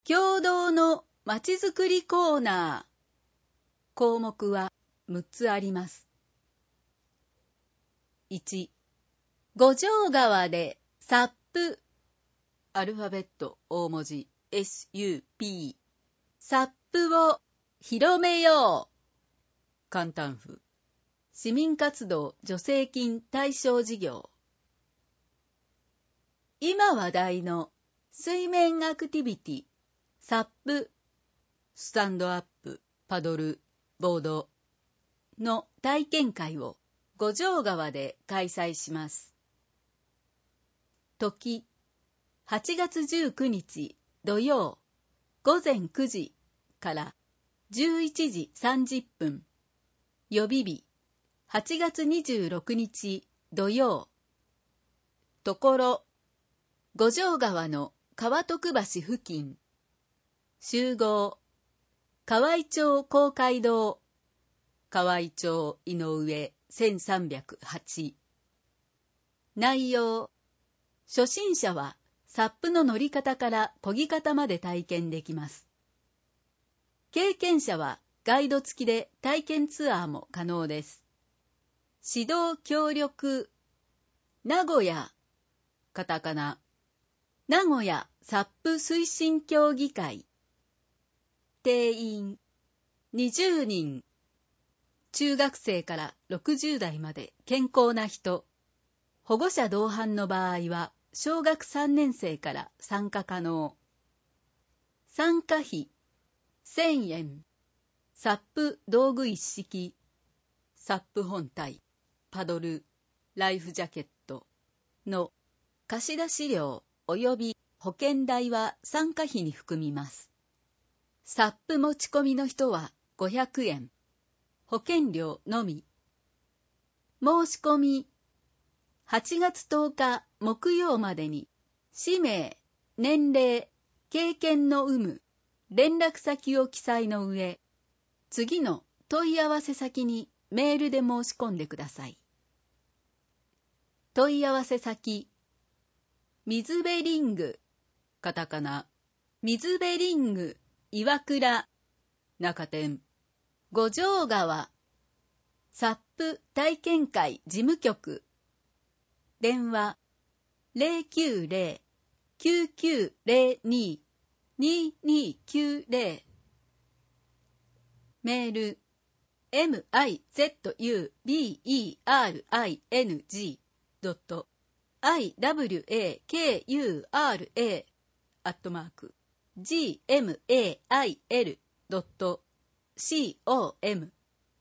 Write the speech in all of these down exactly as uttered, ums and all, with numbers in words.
共同のまちづくりコーナー。項目はむっつあります。いち、五条川でサップ。アルファベット大文字 エスユーピー。サップを広めよう。簡単風。市民活動助成金対象事業。今話題の水面アクティビティ、サップ、スタンドアップ、パドル、ボードの体験会を五条川で開催します。時、はちがつじゅうくにち土曜ごぜんくじからじゅういちじさんじゅっぷん。予備日、はちがつにじゅうろくにち土曜。ところ、五条川の川徳橋付近。集合、河合町公会堂、河合町井上せんさんびゃくはち。内容、初心者はサップの乗り方から漕ぎ方まで体験できます。経験者はガイド付きで体験ツアーも可能です。指導協力、名古屋、カタカナ、名古屋サップ推進協議会。定員にじゅうにん。中学生からろくじゅうだいまで健康な人。保護者同伴の場合は小学さんねんせいから参加可能。参加費せんえん。サップ道具一式、サップ本体、パドル、ライフジャケットの貸し出し料及び保険代は参加費に含みます。サップ持ち込みの人はごひゃくえん。保険料のみ。申し込み、はちがつとおか木曜までに、氏名、年齢、経験の有無、連絡先を記載の上、次の問い合わせ先にメールで申し込んでください。問い合わせ先、水辺リング、カタカナ、水辺リング、岩倉、中店、五条川、サップ体験会事務局、電話 ゼロきゅうゼロ きゅうきゅうゼロに ににきゅうゼロ。メール エムアイゼットユービーイーアールアイエヌジー ドット アイダブリューエーケーユーアールエー アットマーク ジーエムエーアイエル ドット コム。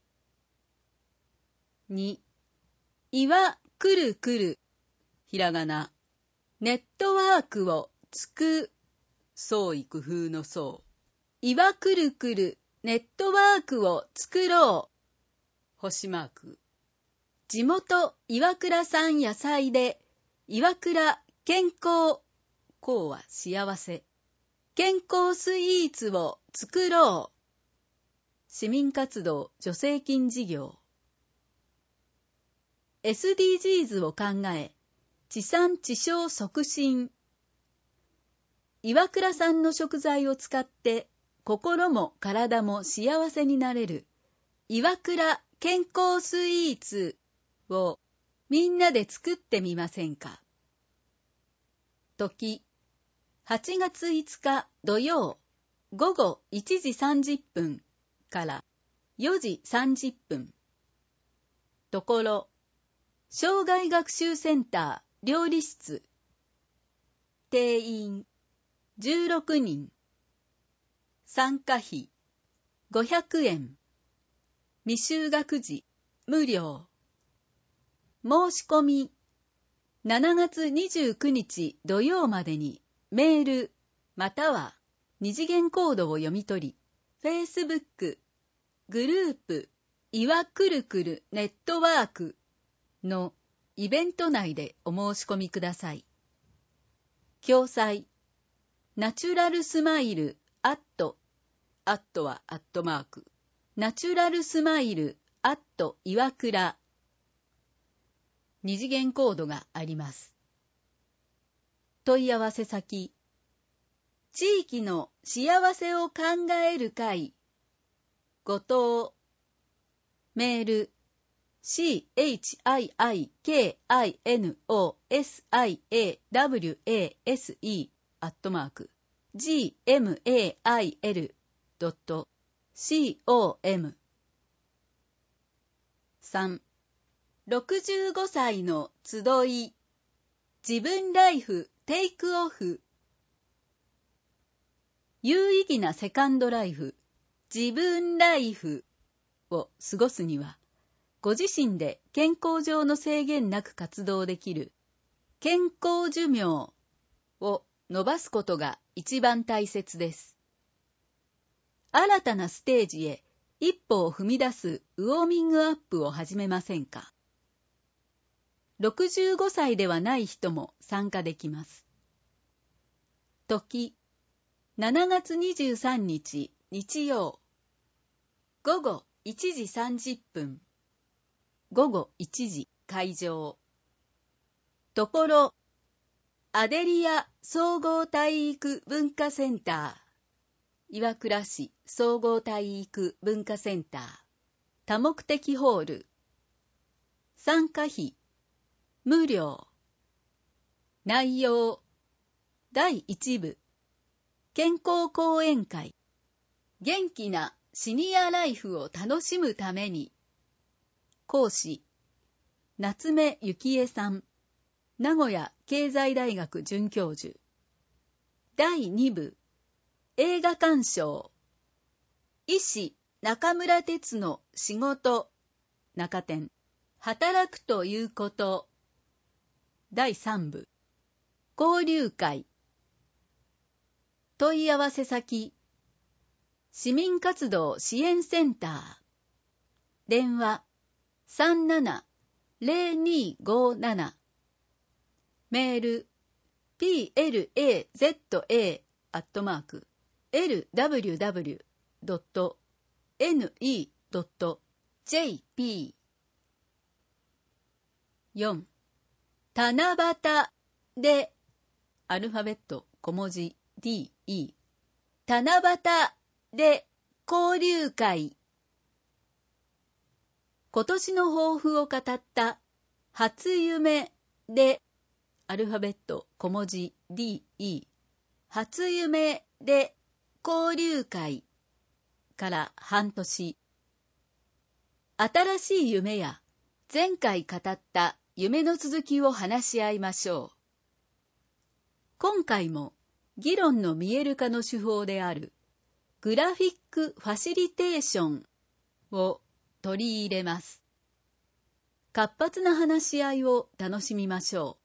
に、岩くるくる、ひらがな、ネットワークをつく、創意工夫の創、岩くるくる、ネットワークを作ろう、星マーク。地元岩倉産野菜で、岩倉健康、こうは幸せ、健康スイーツを作ろう。市民活動助成金事業。エスディージーズ を考え、地産地消促進。岩倉産の食材を使って心も体も幸せになれる岩倉健康スイーツをみんなで作ってみませんか。時、はちがついつか土曜ごごいちじさんじゅっぷんからよじさんじゅっぷん。ところ、障害学習センター料理室。定員じゅうろくにん。参加費ごひゃくえん。未就学児無料。申し込みしちがつにじゅうくにち土曜までにメールまたは二次元コードを読み取り、Facebook グループ岩くるくるネットワークのイベント内でお申し込みください。詳細、ナチュラルスマイルアット、アットはアットマーク、ナチュラルスマイルアット岩倉。二次元コードがあります。問い合わせ先、 地域の幸せを考える会、後藤。メール、シーエイチアイアイケーアイエヌオーエスアイエーダブリューエーエスイー アットマーク、ジーエムエーアイエルドットコム。さん、ろくじゅうごさいの集い、自分ライフテイクオフ。有意義なセカンドライフ、自分ライフを過ごすには、ご自身で健康上の制限なく活動できる健康寿命を伸ばすことが一番大切です。新たなステージへ一歩を踏み出すウォーミングアップを始めませんか？ろくじゅうごさいではない人も参加できます。時、しちがつにじゅうさんにち日曜、ごごいちじさんじゅっぷん、ごごいちじ会場。ところ、アデリア総合体育文化センター、岩倉市総合体育文化センター、多目的ホール。参加費、無料。内容、だいいち部、健康講演会。元気なシニアライフを楽しむために。講師、夏目幸恵さん、名古屋経済大学准教授。だいに部、映画鑑賞。医師中村哲の仕事、中典、働くということ。だいさん部、交流会。問い合わせ先、市民活動支援センター。電話、さんななゼロにごなな。メール、ピーエルエーゼットエー アットマーク、エルダブリューダブリュードットネットドットジェーピー。よん、七夕で、アルファベット小文字 ディーイー。七夕で交流会。今年の抱負を語った初夢で、アルファベット小文字 ディーイー。初夢で交流会から半年。新しい夢や前回語った夢の続きを話し合いましょう。今回も議論の見える化の手法であるグラフィックファシリテーションを取り入れます。活発な話し合いを楽しみましょう。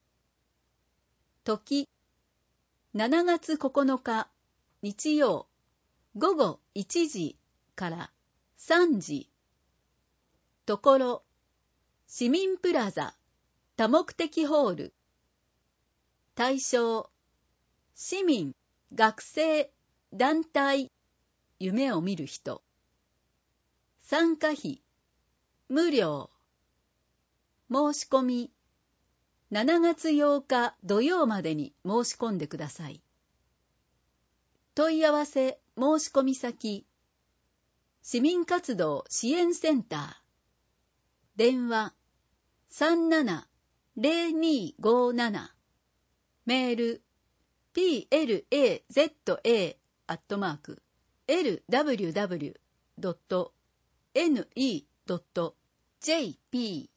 時、しちがつここのか日曜、ごごいちじからさんじ。ところ、市民プラザ多目的ホール。対象、市民、学生、団体、夢を見る人。参加費、無料。申し込み、しちがつようか土曜までに申し込んでください。問い合わせ申し込み先、市民活動支援センター。電話、さんななゼロにごなな。メール、ピーエルエーゼットエー アットマーク、エルダブリューダブリュードットネットドットジェーピー。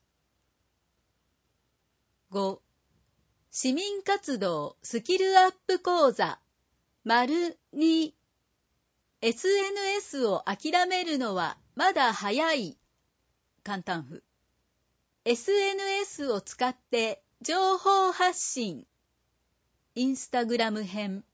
ご、市民活動スキルアップ講座、丸に、エスエヌエス を諦めるのはまだ早い。簡単譜。エスエヌエス を使って情報発信。インスタグラム編。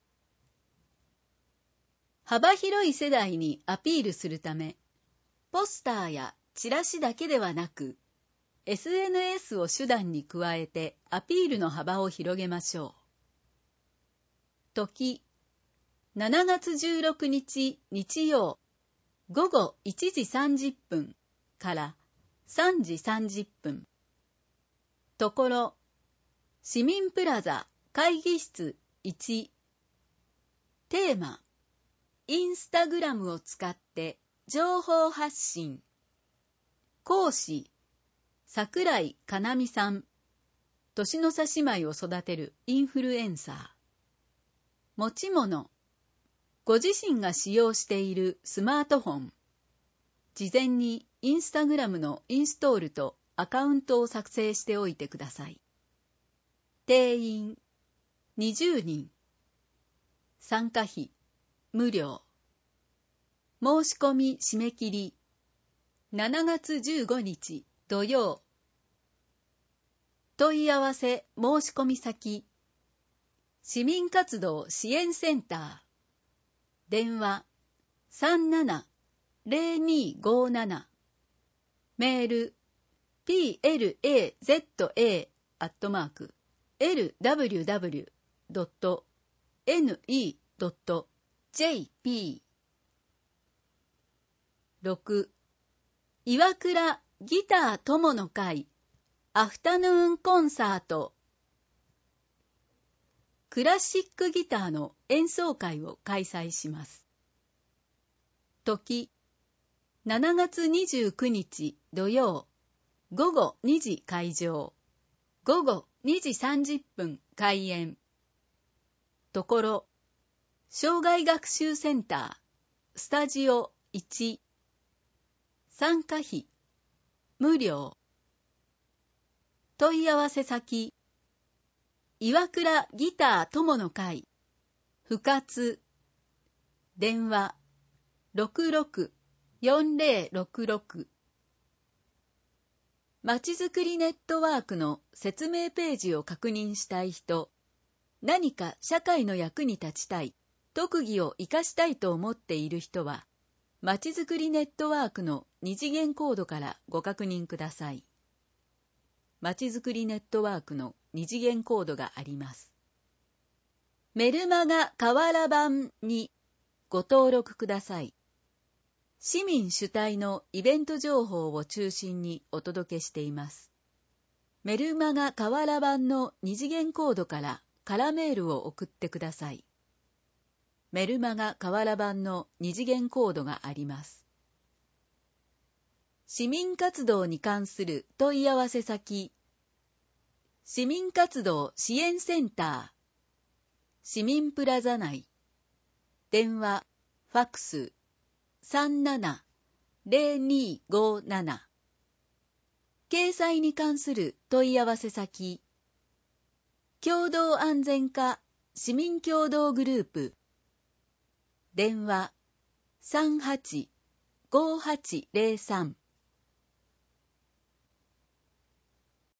幅広い世代にアピールするため、ポスターやチラシだけではなく、エスエヌエス を手段に加えてアピールの幅を広げましょう。時、しちがつじゅうろくにち日曜、ごごいちじさんじゅっぷんからさんじさんじゅっぷん。ところ、市民プラザ会議室いち。 テーマ、インスタグラムを使って情報発信。講師、桜井かなみさん。年の差姉妹を育てるインフルエンサー。持ち物、ご自身が使用しているスマートフォン。事前にインスタグラムのインストールとアカウントを作成しておいてください。定員にじゅうにん。参加費無料。申し込み締め切りしちがつじゅうごにち土曜。問い合わせ申し込み先、市民活動支援センター。電話 さんなな ゼロにーごーなな。メール ピーエルエーゼットエー アットマーク エルダブリューダブリュードットエヌイードットジェーピー。ろく. 岩倉ギター友の会アフタヌーンコンサート。クラシックギターの演奏会を開催します。時、しちがつにじゅうくにち土曜、ごごにじ開場、ごごにじさんじゅっぷん開演。ところ、障害学習センター、スタジオいち。参加費、無料。問い合わせ先、岩倉ギター友の会、深津。電話、ろくろく よんぜろろくろく。まちづくりネットワークの説明ページを確認したい人、何か社会の役に立ちたい、特技を活かしたいと思っている人は、まちづくりネットワークの二次元コードからご確認ください。まちづくりネットワークの二次元コードがあります。メルマガ河原版にご登録ください。市民主体のイベント情報を中心にお届けしています。メルマガ河原版の二次元コードから空メールを送ってください。メルマガ河原版の二次元コードがあります。市民活動に関する問い合わせ先、市民活動支援センター、市民プラザ内、電話、ファックス、さんなな ゼロにーごーなな。掲載に関する問い合わせ先、共同安全課市民協同グループ、電話 さんはち ごはちゼロさん。